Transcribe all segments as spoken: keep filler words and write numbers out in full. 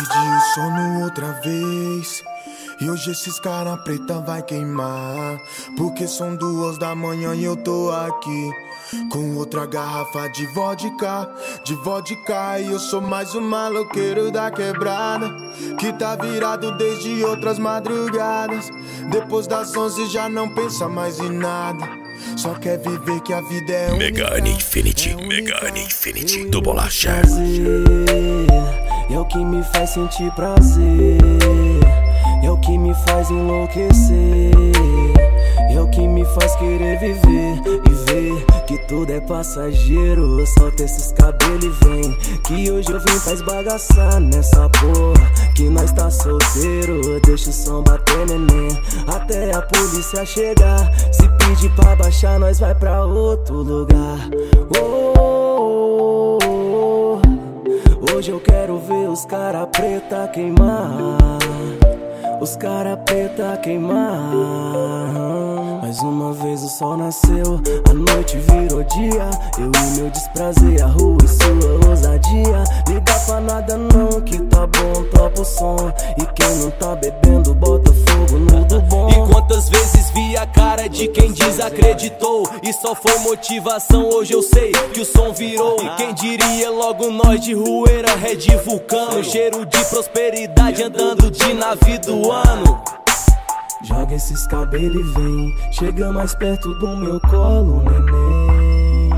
Perdi o sono outra vez e hoje esses cara preta vai queimar, porque são duas da manhã e eu tô aqui com outra garrafa de vodka, de vodka. E eu sou mais um maloqueiro da quebrada, que tá virado desde outras madrugadas. Depois das onze já não pensa mais em nada, só quer viver que a vida é única. Megane Infinity, é Megane Infinity do Bolacha. É o que me faz sentir prazer, é o que me faz enlouquecer, é o que me faz querer viver e ver que tudo é passageiro. Solta esses cabelos e vem, que hoje eu vim pra esbagaçar nessa porra, que nós tá solteiro. Deixa o som bater, neném, até a polícia chegar. Se pedir pra baixar, nós vai pra outro lugar. Oh, oh, oh, oh. Hoje eu quero ver os cara preta queimar, os cara preta queimar. Mais uma vez o sol nasceu, a noite virou dia. Eu e meu desprazer, a rua e sua ousadia. Liga pra nada não, que tá bom, topa o som. E quem não tá bebendo, bota fogo no do bom. E quantas vezes vi a cara de quem desacreditou e só foi motivação, hoje eu sei que o som virou. E quem diria logo nós de Rueira, Red Vulcano, cheiro de prosperidade andando de navio do ano. Joga esses cabelos e vem, chega mais perto do meu colo, neném.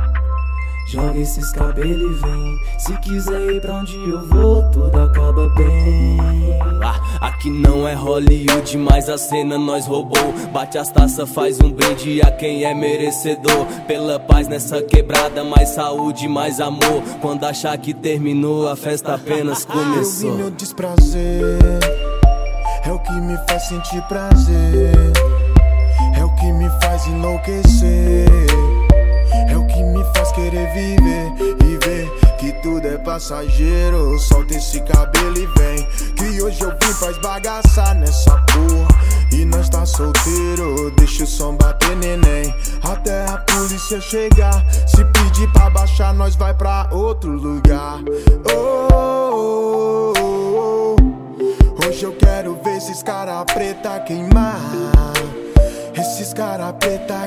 Joga esses cabelos e vem, se quiser ir pra onde eu vou, tudo acaba bem. Ah, aqui não é Hollywood, mas a cena nós roubou. Bate as taças, faz um brinde a quem é merecedor. Pela paz nessa quebrada, mais saúde, mais amor. Quando achar que terminou, a festa apenas começou. Eu vi meu desprazer, é o que me faz sentir prazer, é o que me faz enlouquecer, é o que me faz querer viver e ver que tudo é passageiro. Solta esse cabelo e vem, que hoje eu vim pra esbagaçar nessa porra, e nós tá solteiro. Deixa o som bater, neném, até a polícia chegar. Se pedir pra baixar, nós vai pra outro lugar. Oh, oh, oh, oh. Hoje eu quero ver esses cara preta queimar, esses cara preta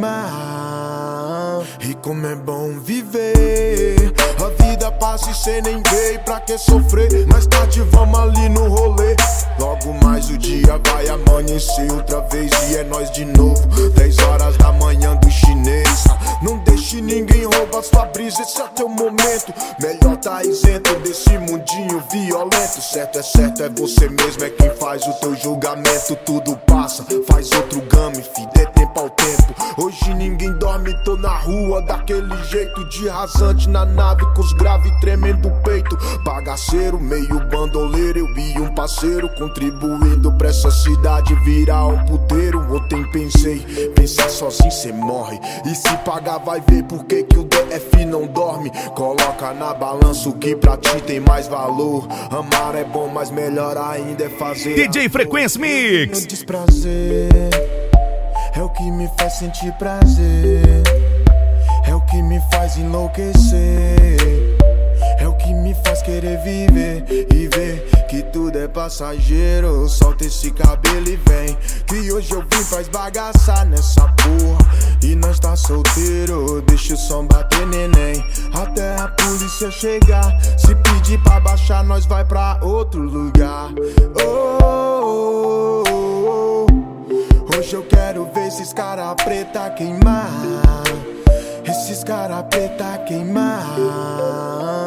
queimar. E como é bom viver, a vida passa e cê nem vê. Pra que sofrer? Mais tarde vamos ali no rolê. Logo mais o dia vai amanhecer outra vez e é nós de novo. Dez horas da manhã do chinês. Não deixe ninguém roubar sua brisa, esse é teu momento. Melhor tá isento desse mundinho violento. Certo é certo, é você mesmo, é quem faz o teu julgamento. Tudo passa, faz outro game, fi, dê tempo ao tempo. Hoje ninguém dorme, tô na rua daquele jeito, de rasante na nave com os graves tremendo o peito. Bagaceiro, meio bandoleiro, eu e um parceiro, contribuindo pra essa cidade virar um puteiro. Ontem pensei, pensar sozinho cê morre, e se pagar vai ver por que que o D F não dorme. Coloca na balança o que pra ti tem mais valor. Amar é bom, mas melhor ainda é fazer. D J Frequência Mix. Meu desprazer é o que me faz sentir prazer, é o que me faz enlouquecer, é o que me faz querer viver e ver que tudo é passageiro. Solta esse cabelo e vem, que hoje eu vim pra esbagaçar nessa porra, e nós tá solteiro. Deixa o som bater, neném, até a polícia chegar. Se pedir pra baixar, nós vai pra outro lugar. Oh, oh, oh, oh. Hoje eu quero ver esses cara preta queimar, esses cara preta queimar.